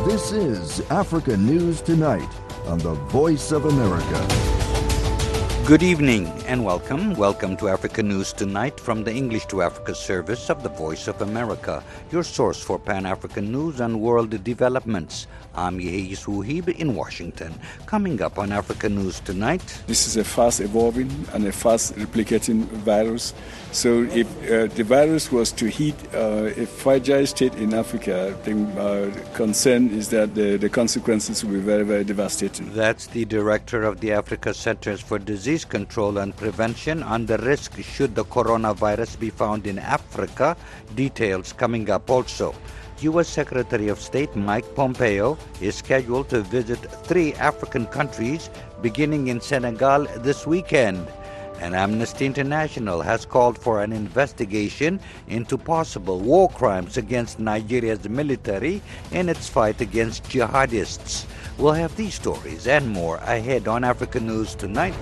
This is Africa News Tonight on the Voice of America. Good evening and welcome. Welcome to Africa News Tonight from the English to Africa service of the Voice of America, your source for Pan-African news and world developments. I'm Yehi Suhib in Washington. Coming up on Africa News Tonight. This is a fast-evolving and a fast-replicating virus. So if the virus was to hit a fragile state in Africa, the concern is that the consequences will be very, very devastating. That's the director of the Africa Centers for Disease Control and Prevention on the risk should the coronavirus be found in Africa. Details coming up also. U.S. Secretary of State Mike Pompeo is scheduled to visit 3 African countries beginning in Senegal this weekend. And Amnesty International has called for an investigation into possible war crimes against Nigeria's military in its fight against jihadists. We'll have these stories and more ahead on Africa News Tonight.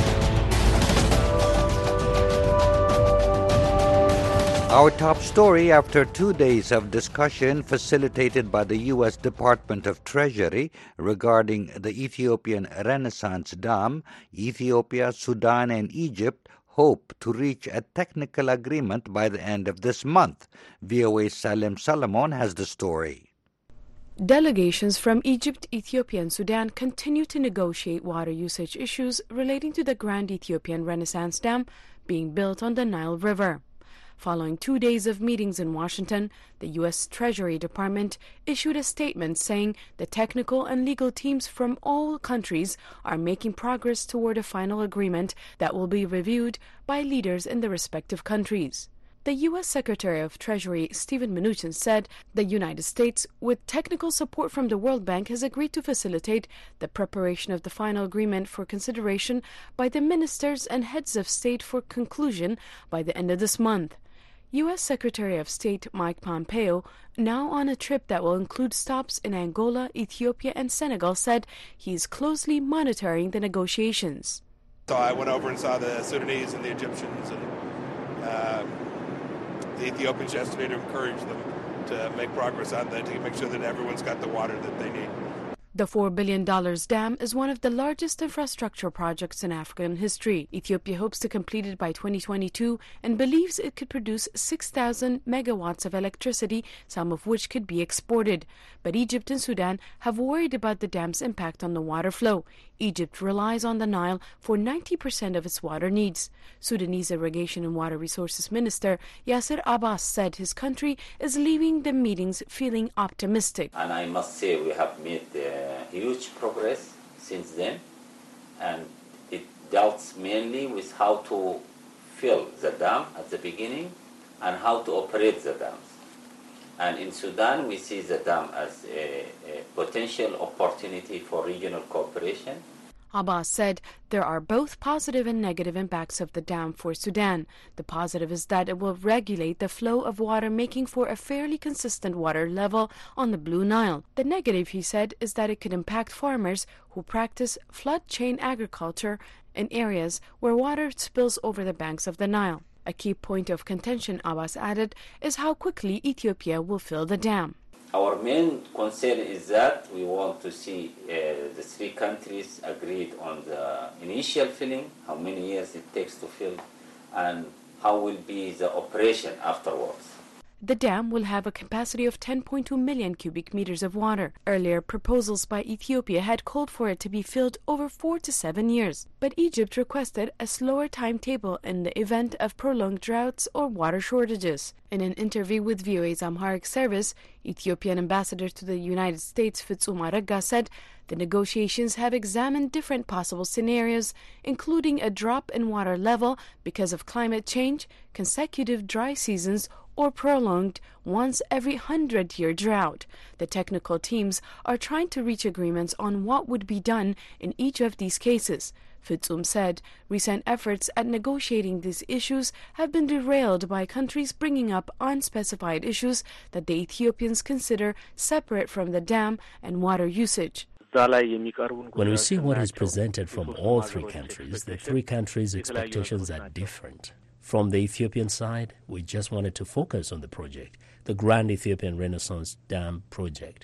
Our top story after 2 days of discussion facilitated by the U.S. Department of Treasury regarding the Ethiopian Renaissance Dam, Ethiopia, Sudan, and Egypt hope to reach a technical agreement by the end of this month. VOA's Salem Solomon has the story. Delegations from Egypt, Ethiopia, and Sudan continue to negotiate water usage issues relating to the Grand Ethiopian Renaissance Dam being built on the Nile River. Following 2 days of meetings in Washington, the U.S. Treasury Department issued a statement saying the technical and legal teams from all countries are making progress toward a final agreement that will be reviewed by leaders in the respective countries. The U.S. Secretary of Treasury, Steven Mnuchin, said the United States, with technical support from the World Bank, has agreed to facilitate the preparation of the final agreement for consideration by the ministers and heads of state for conclusion by the end of this month. U.S. Secretary of State Mike Pompeo, now on a trip that will include stops in Angola, Ethiopia, and Senegal, said he is closely monitoring the negotiations. So I went over and saw the Sudanese and the Egyptians, and the Ethiopians yesterday to encourage them to make progress on that, to make sure that everyone's got the water that they need. The $4 billion dam is one of the largest infrastructure projects in African history. Ethiopia hopes to complete it by 2022 and believes it could produce 6,000 megawatts of electricity, some of which could be exported. But Egypt and Sudan have worried about the dam's impact on the water flow. Egypt relies on the Nile for 90% of its water needs. Sudanese Irrigation and Water Resources Minister Yasser Abbas said his country is leaving the meetings feeling optimistic. And I must say we have made huge progress since then, and it deals mainly with how to fill the dam at the beginning and how to operate the dams. And in Sudan, we see the dam as a potential opportunity for regional cooperation. Abbas said there are both positive and negative impacts of the dam for Sudan. The positive is that it will regulate the flow of water, making for a fairly consistent water level on the Blue Nile. The negative, he said, is that it could impact farmers who practice flood chain agriculture in areas where water spills over the banks of the Nile. A key point of contention, Abbas added, is how quickly Ethiopia will fill the dam. Our main concern is that we want to see the 3 countries agreed on the initial filling, how many years it takes to fill, and how will be the operation afterwards. The dam will have a capacity of 10.2 million cubic meters of water. Earlier proposals by Ethiopia had called for it to be filled over 4 to 7 years, but Egypt requested a slower timetable in the event of prolonged droughts or water shortages. In an interview with VOA's Amharic service, Ethiopian ambassador to the United States Fitsum Arega said the negotiations have examined different possible scenarios, including a drop in water level because of climate change, consecutive dry seasons, or prolonged once every 100-year drought. The technical teams are trying to reach agreements on what would be done in each of these cases. Fitsum said recent efforts at negotiating these issues have been derailed by countries bringing up unspecified issues that the Ethiopians consider separate from the dam and water usage. When we see what is presented from all 3 countries, the 3 countries' expectations are different. From the Ethiopian side, we just wanted to focus on the project, the Grand Ethiopian Renaissance Dam project.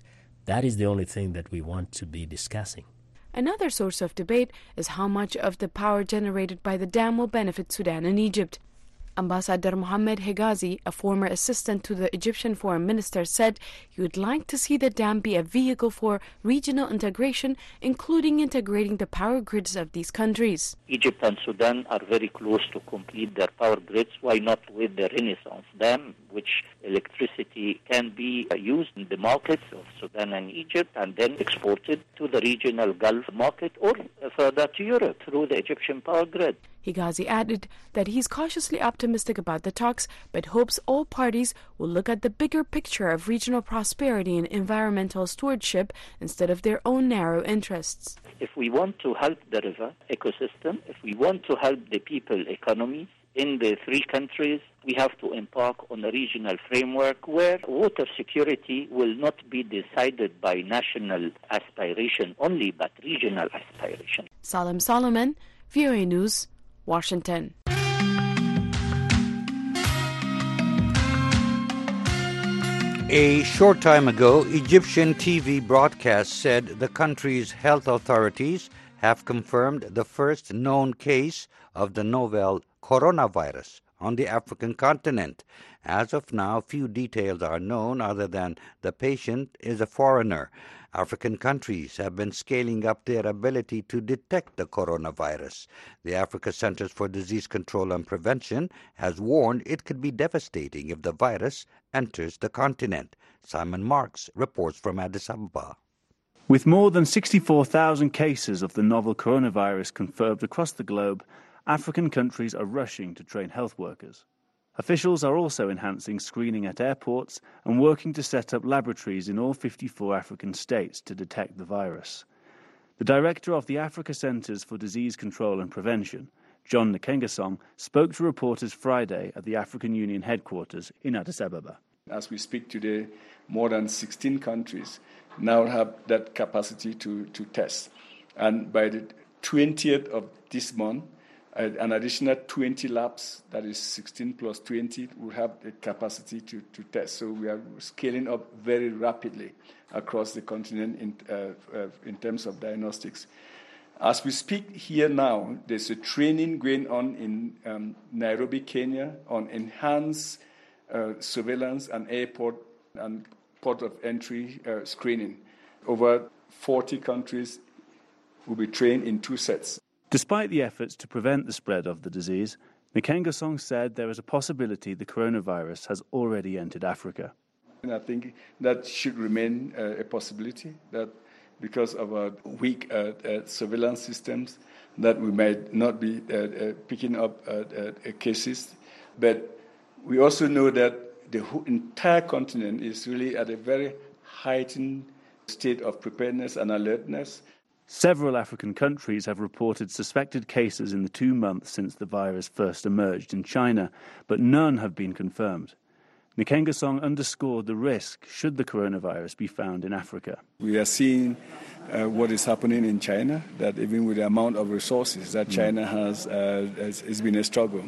That is the only thing that we want to be discussing. Another source of debate is how much of the power generated by the dam will benefit Sudan and Egypt. Ambassador Mohammed Hegazi, a former assistant to the Egyptian foreign minister, said he would like to see the dam be a vehicle for regional integration, including integrating the power grids of these countries. Egypt and Sudan are very close to complete their power grids. Why not with the Renaissance Dam, which electricity can be used in the markets of Sudan and Egypt and then exported to the regional Gulf market or further to Europe through the Egyptian power grid. Hegazi added that he's cautiously optimistic about the talks, but hopes all parties will look at the bigger picture of regional prosperity and environmental stewardship instead of their own narrow interests. If we want to help the river ecosystem, if we want to help the people economy in the three countries, we have to embark on a regional framework where water security will not be decided by national aspiration only, but regional aspiration. Salim Solomon, VOA News, Washington. A short time ago, Egyptian TV broadcast said the country's health authorities have confirmed the first known case of the novel coronavirus on the African continent. As of now, few details are known other than the patient is a foreigner. African countries have been scaling up their ability to detect the coronavirus. The Africa Centers for Disease Control and Prevention has warned it could be devastating if the virus enters the continent. Simon Marks reports from Addis Ababa. With more than 64,000 cases of the novel coronavirus confirmed across the globe, African countries are rushing to train health workers. Officials are also enhancing screening at airports and working to set up laboratories in all 54 African states to detect the virus. The director of the Africa Centers for Disease Control and Prevention, John Nkengasong, spoke to reporters Friday at the African Union headquarters in Addis Ababa. As we speak today, more than 16 countries now have that capacity to test. And by the 20th of this month, an additional 20 labs, that is 16 plus 20, will have the capacity to test. So we are scaling up very rapidly across the continent in terms of diagnostics. As we speak here now, there's a training going on in Nairobi, Kenya, on enhanced surveillance and airport and port of entry screening. Over 40 countries will be trained in 2 sets. Despite the efforts to prevent the spread of the disease, Nkengasong said there is a possibility the coronavirus has already entered Africa. And I think that should remain a possibility, that because of our weak surveillance systems, that we might not be picking up cases. But we also know that the entire continent is really at a very heightened state of preparedness and alertness. Several African countries have reported suspected cases in the 2 months since the virus first emerged in China, but none have been confirmed. Nkengasong underscored the risk should the coronavirus be found in Africa. We are seeing what is happening in China, that even with the amount of resources that China has, it's been a struggle.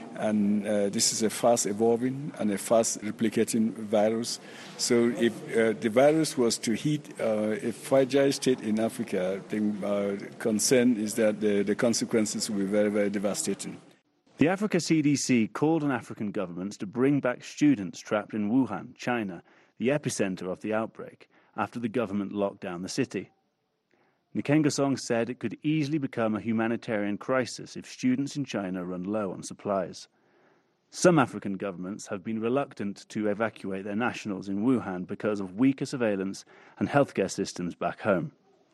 And this is a fast-evolving and a fast-replicating virus. So if the virus was to hit a fragile state in Africa, the concern is that the consequences will be very, very devastating. The Africa CDC called on African governments to bring back students trapped in Wuhan, China, the epicenter of the outbreak, after the government locked down the city. Nkengasong said it could easily become a humanitarian crisis if students in China run low on supplies. Some African governments have been reluctant to evacuate their nationals in Wuhan because of weaker surveillance and healthcare systems back home.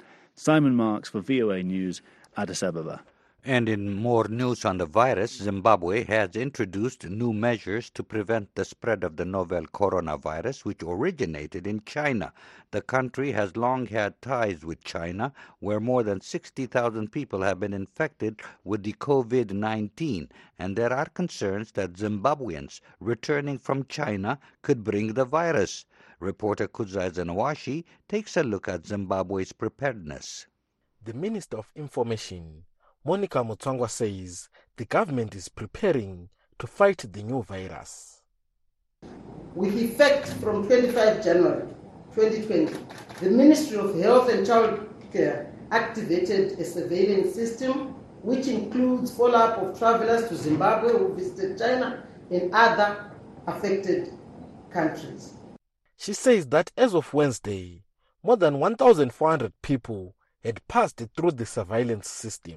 Simon Marks for VOA News, Addis Ababa. And in more news on the virus, Zimbabwe has introduced new measures to prevent the spread of the novel coronavirus, which originated in China. The country has long had ties with China, where more than 60,000 people have been infected with the COVID-19, and there are concerns that Zimbabweans returning from China could bring the virus. Reporter Kuzai Zenawashi takes a look at Zimbabwe's preparedness. The Minister of Information, Monica Mutswangwa, says the government is preparing to fight the new virus. With effect from 25 January, 2020, the Ministry of Health and Child Care activated a surveillance system which includes follow-up of travelers to Zimbabwe who visited China and other affected countries. She says that as of Wednesday, more than 1,400 people had passed through the surveillance system.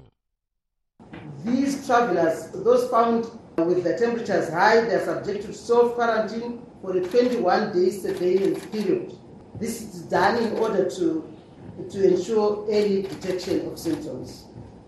These travelers, those found with their temperatures high, they are subjected to self-quarantine for a 21-day surveillance period. This is done in order to ensure early detection of symptoms.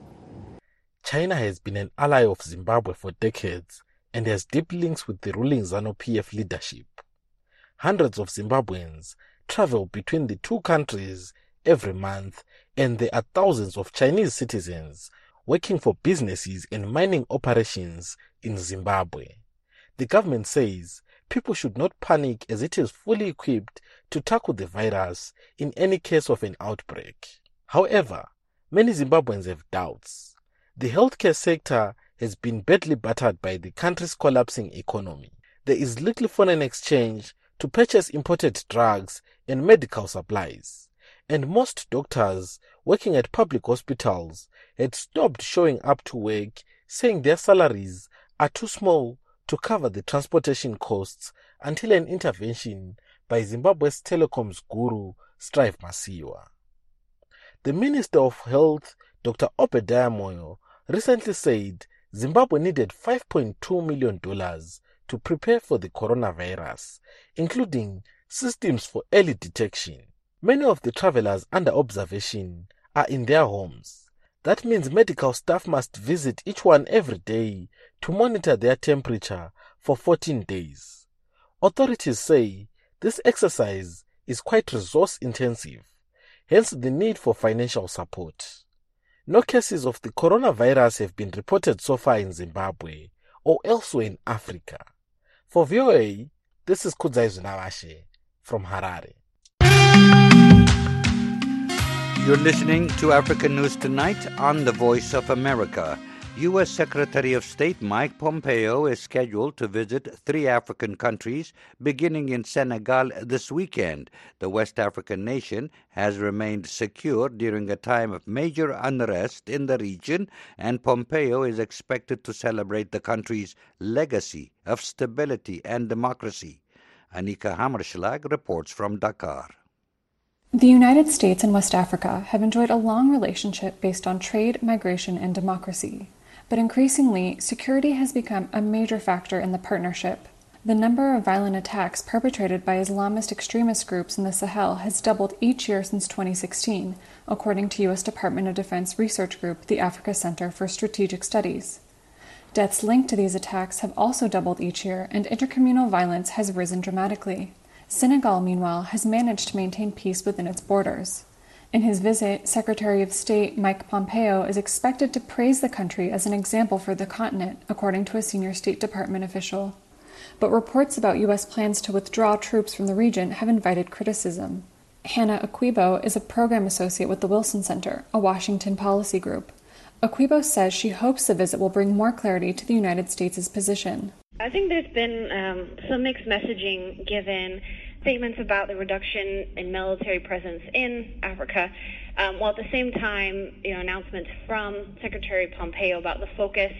China has been an ally of Zimbabwe for decades and has deep links with the ruling ZANU-PF leadership. Hundreds of Zimbabweans travel between the two countries every month, and there are thousands of Chinese citizens working for businesses and mining operations in Zimbabwe. The government says people should not panic as it is fully equipped to tackle the virus in any case of an outbreak. However, many Zimbabweans have doubts. The healthcare sector has been badly battered by the country's collapsing economy. There is little foreign exchange to purchase imported drugs and medical supplies, and most doctors working at public hospitals had stopped showing up to work, saying their salaries are too small to cover the transportation costs until an intervention by Zimbabwe's telecoms guru, Strive Masiyiwa. The Minister of Health, Dr. Obadiah Moyo, recently said Zimbabwe needed $5.2 million to prepare for the coronavirus, including systems for early detection. Many of the travelers under observation are in their homes. That means medical staff must visit each one every day to monitor their temperature for 14 days. Authorities say this exercise is quite resource-intensive, hence the need for financial support. No cases of the coronavirus have been reported so far in Zimbabwe or elsewhere in Africa. For VOA, this is Kudzai Zunawashe from Harare. You're listening to African News Tonight on The Voice of America. U.S. Secretary of State Mike Pompeo is scheduled to visit 3 African countries, beginning in Senegal this weekend. The West African nation has remained secure during a time of major unrest in the region, and Pompeo is expected to celebrate the country's legacy of stability and democracy. Anika Hammerschlag reports from Dakar. The United States and West Africa have enjoyed a long relationship based on trade, migration, and democracy. But increasingly, security has become a major factor in the partnership. The number of violent attacks perpetrated by Islamist extremist groups in the Sahel has doubled each year since 2016, according to U.S. Department of Defense research group, the Africa Center for Strategic Studies. Deaths linked to these attacks have also doubled each year, and intercommunal violence has risen dramatically. Senegal, meanwhile, has managed to maintain peace within its borders. In his visit, Secretary of State Mike Pompeo is expected to praise the country as an example for the continent, according to a senior State Department official. But reports about U.S. plans to withdraw troops from the region have invited criticism. Hannah Akwibo is a program associate with the Wilson Center, a Washington policy group. Akwibo says she hopes the visit will bring more clarity to the United States' position. I think there's been some mixed messaging given statements about the reduction in military presence in Africa, while at the same time, announcements from Secretary Pompeo about the focus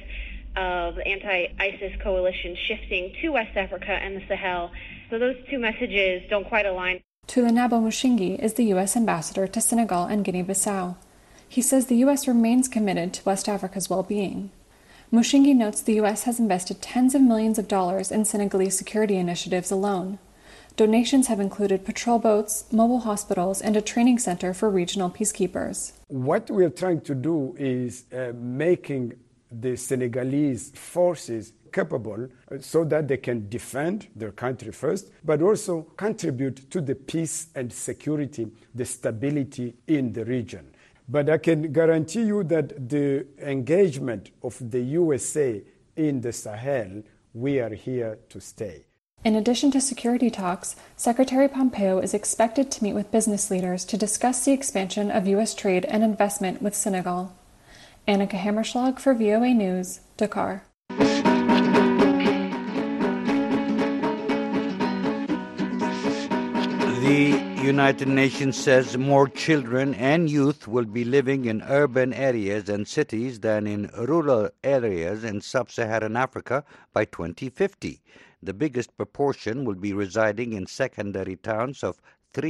of the anti-ISIS coalition shifting to West Africa and the Sahel. So those two messages don't quite align. Tulanabo Mushingi is the U.S. ambassador to Senegal and Guinea-Bissau. He says the U.S. remains committed to West Africa's well-being. Mushingi notes the U.S. has invested tens of millions of dollars in Senegalese security initiatives alone. Donations have included patrol boats, mobile hospitals, and a training center for regional peacekeepers. What we are trying to do is making the Senegalese forces capable so that they can defend their country first, but also contribute to the peace and security, the stability in the region. But I can guarantee you that the engagement of the USA in the Sahel, we are here to stay. In addition to security talks, Secretary Pompeo is expected to meet with business leaders to discuss the expansion of U.S. trade and investment with Senegal. Annika Hammerschlag for VOA News, Dakar. The United Nations says more children and youth will be living in urban areas and cities than in rural areas in sub-Saharan Africa by 2050. The biggest proportion will be residing in secondary towns of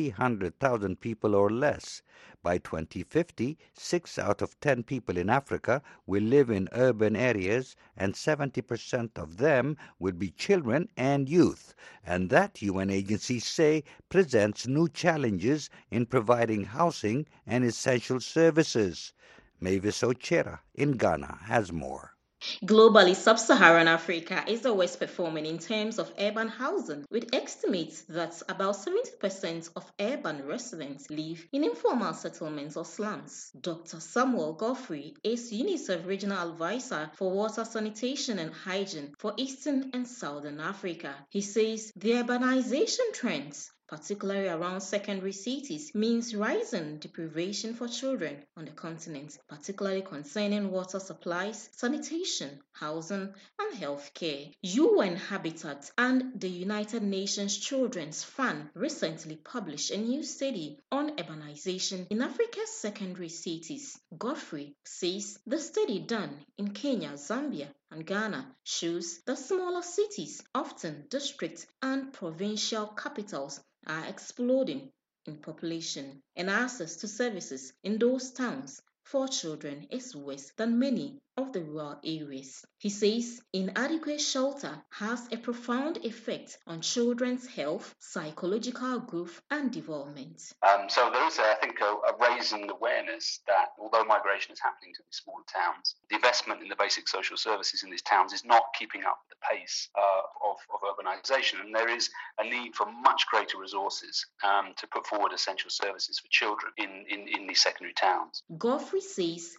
300,000 people or less. By 2050, 6 out of 10 people in Africa will live in urban areas, and 70% of them will be children and youth. And that, UN agencies say, presents new challenges in providing housing and essential services. Mavis Ochera in Ghana has more. Globally, sub-Saharan Africa is the worst performing in terms of urban housing, with estimates that about 70% of urban residents live in informal settlements or slums. Dr. Samuel Godfrey is UNICEF Regional Advisor for Water, Sanitation and Hygiene for Eastern and Southern Africa. He says the urbanization trends, particularly around secondary cities, means rising deprivation for children on the continent, particularly concerning water supplies, sanitation, housing, and health care. UN Habitat and the United Nations Children's Fund recently published a new study on urbanization in Africa's secondary cities. Godfrey says the study done in Kenya, Zambia, and Ghana shows that smaller cities, often district and provincial capitals, are exploding in population, and access to services in those towns for children is worse than many of the rural areas. He says inadequate shelter has a profound effect on children's health, psychological growth, and development. So there is, I think, a raising awareness that although migration is happening to these smaller towns, the investment in the basic social services in these towns is not keeping up with the pace of urbanization, and there is a need for much greater resources to put forward essential services for children in these secondary towns. Godfrey says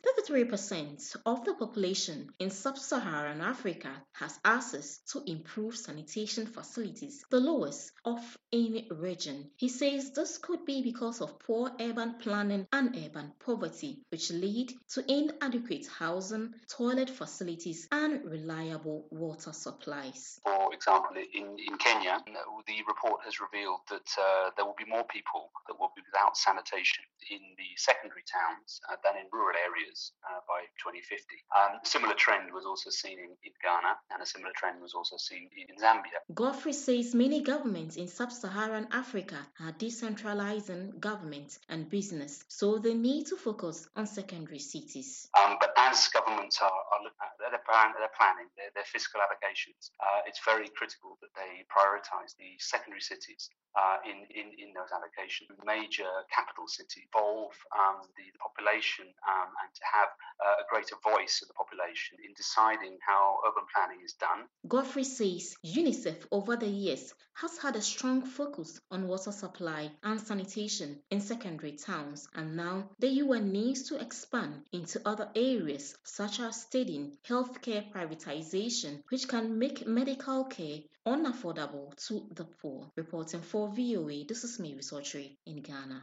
33% of the population in sub-Saharan Africa has access to improved sanitation facilities, the lowest of any region. He says this could be because of poor urban planning and urban poverty, which lead to inadequate housing, toilet facilities, and reliable water supplies. For example, in Kenya, the report has revealed that there will be more people that will be without sanitation in the secondary towns than in rural areas by 2050. Similar trend was also seen in Ghana, and a similar trend was also seen in Zambia. Godfrey says many governments in sub-Saharan Africa are decentralizing government and business, so they need to focus on secondary cities. But as governments are looking at their planning, their fiscal allocations, it's very critical that they prioritize the secondary cities in those allocations. Major capital cities involve the population and to have a greater voice of the population in deciding how urban planning is done. Godfrey says UNICEF over the years has had a strong focus on water supply and sanitation in secondary towns, and now the UN needs to expand into other areas such as studying healthcare privatization, which can make medical care unaffordable to the poor. Reporting for VOA, this is Mavis Ocheri in Ghana.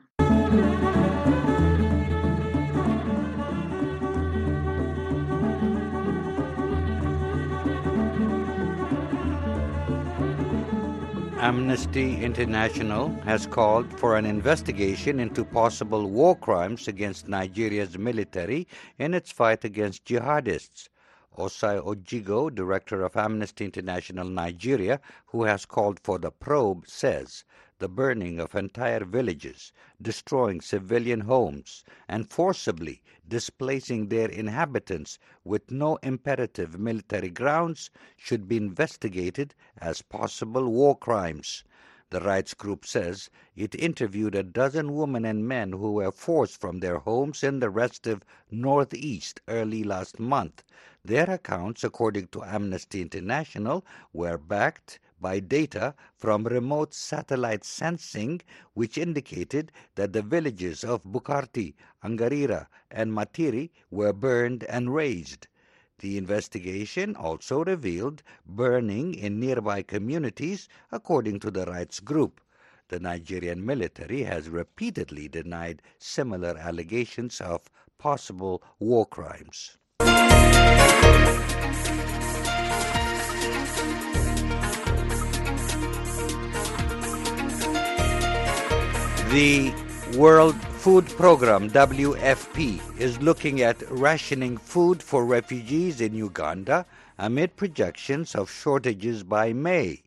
Amnesty International has called for an investigation into possible war crimes against Nigeria's military in its fight against jihadists. Osai Ojigo, director of Amnesty International Nigeria, who has called for the probe, says the burning of entire villages, destroying civilian homes, and forcibly displacing their inhabitants with no imperative military grounds should be investigated as possible war crimes. The rights group says it interviewed a dozen women and men who were forced from their homes in the restive Northeast early last month. Their accounts, according to Amnesty International, were backed by data from remote satellite sensing, which indicated that the villages of Bukarti, Angarira, and Matiri were burned and razed. The investigation also revealed burning in nearby communities, according to the rights group. The Nigerian military has repeatedly denied similar allegations of possible war crimes. The World Food Programme, WFP, is looking at rationing food for refugees in Uganda amid projections of shortages by May.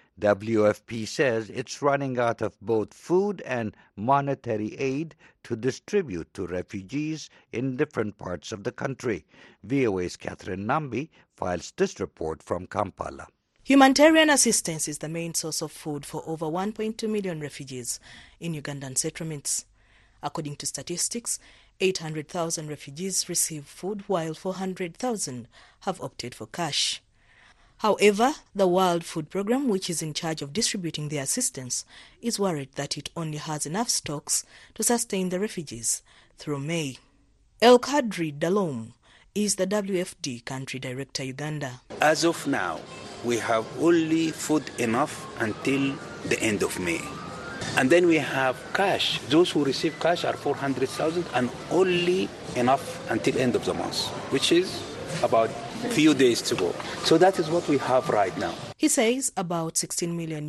WFP says it's running out of both food and monetary aid to distribute to refugees in different parts of the country. VOA's Catherine Nambi files this report from Kampala. Humanitarian assistance is the main source of food for over 1.2 million refugees in Ugandan settlements. According to statistics, 800,000 refugees receive food while 400,000 have opted for cash. However, the World Food Programme, which is in charge of distributing the assistance, is worried that it only has enough stocks to sustain the refugees through May. El Kadri Dalom is the WFD Country Director, Uganda. As of now, we have only food enough until the end of May. And then we have cash. Those who receive cash are 400,000 and only enough until end of the month, which is about a few days to go. So that is what we have right now. He says about $16 million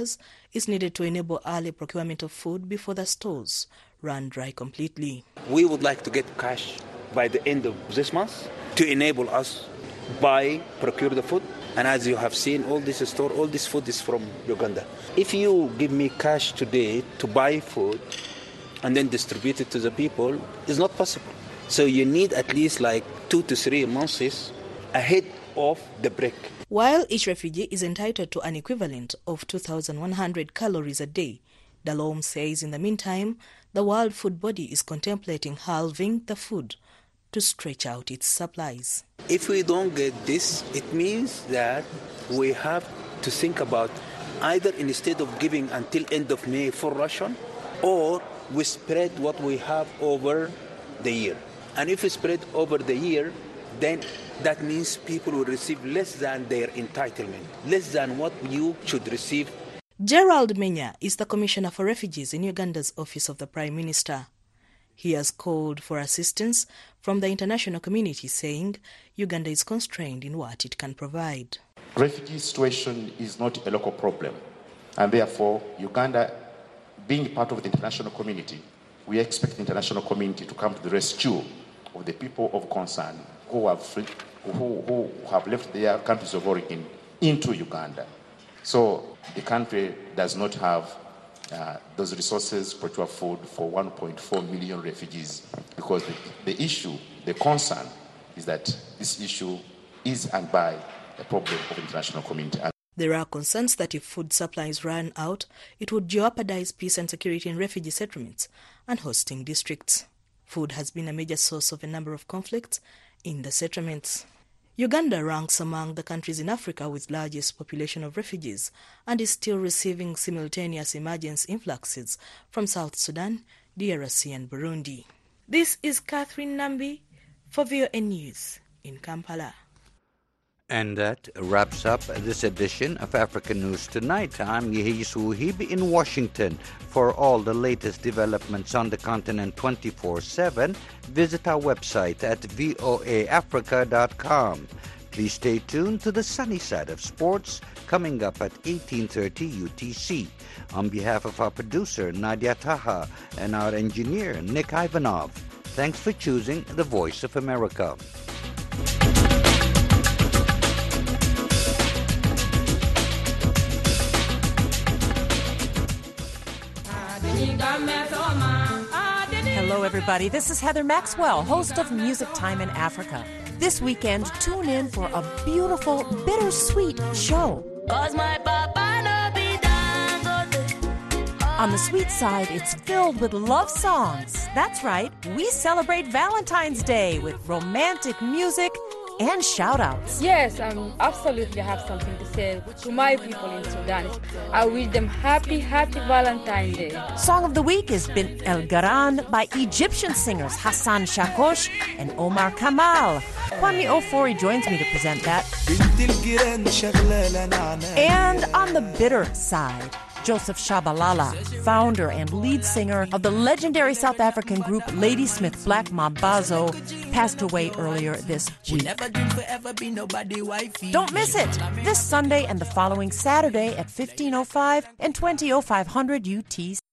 is needed to enable early procurement of food before the stores run dry completely. We would like to get cash by the end of this month to enable us procure the food. And as you have seen, all this food is from Uganda. If you give me cash today to buy food and then distribute it to the people, it's not possible. So you need at least 2 to 3 months ahead of the break. While each refugee is entitled to an equivalent of 2,100 calories a day, Dalom says in the meantime, the World Food Body is contemplating halving the food to stretch out its supplies. If we don't get this, it means that we have to think about either instead of giving until end of May for ration, or we spread what we have over the year. And if we spread over the year, then that means people will receive less than their entitlement, less than what you should receive. Gerald Menya is the Commissioner for Refugees in Uganda's Office of the Prime Minister. He has called for assistance from the international community, saying Uganda is constrained in what it can provide. Refugee situation is not a local problem, and therefore Uganda, being part of the international community, we expect the international community to come to the rescue of the people of concern who have left their countries of origin into Uganda. So the country does not have those resources to procure food for 1.4 million refugees, because the concern is that this issue is and by a problem of the international community. There are concerns that if food supplies run out, it would jeopardize peace and security in refugee settlements and hosting districts. Food has been a major source of a number of conflicts in the settlements. Uganda ranks among the countries in Africa with largest population of refugees and is still receiving simultaneous emergency influxes from South Sudan, DRC and Burundi. This is Catherine Nambi for VOA News in Kampala. And that wraps up this edition of African News Tonight. I'm Yehisu Hib in Washington. For all the latest developments on the continent 24/7, visit our website at voaafrica.com. Please stay tuned to the sunny side of sports coming up at 18:30 UTC. On behalf of our producer Nadia Taha and our engineer Nick Ivanov, thanks for choosing the Voice of America. Hello, everybody. This is Heather Maxwell, host of Music Time in Africa. This weekend, tune in for a beautiful, bittersweet show. On the sweet side, it's filled with love songs. That's right, we celebrate Valentine's Day with romantic music and shout-outs. Yes, absolutely have something to say to my people in Sudan. I wish them happy Valentine's Day. Song of the week is Bint El Garan by Egyptian singers Hassan Shakosh and Omar Kamal. Kwame Ofori joins me to present that. And on the bitter side, Joseph Shabalala, founder and lead singer of the legendary South African group Ladysmith Black Mambazo, passed away earlier this week. Don't miss it! This Sunday and the following Saturday at 15:05 and 20:0500 UTC.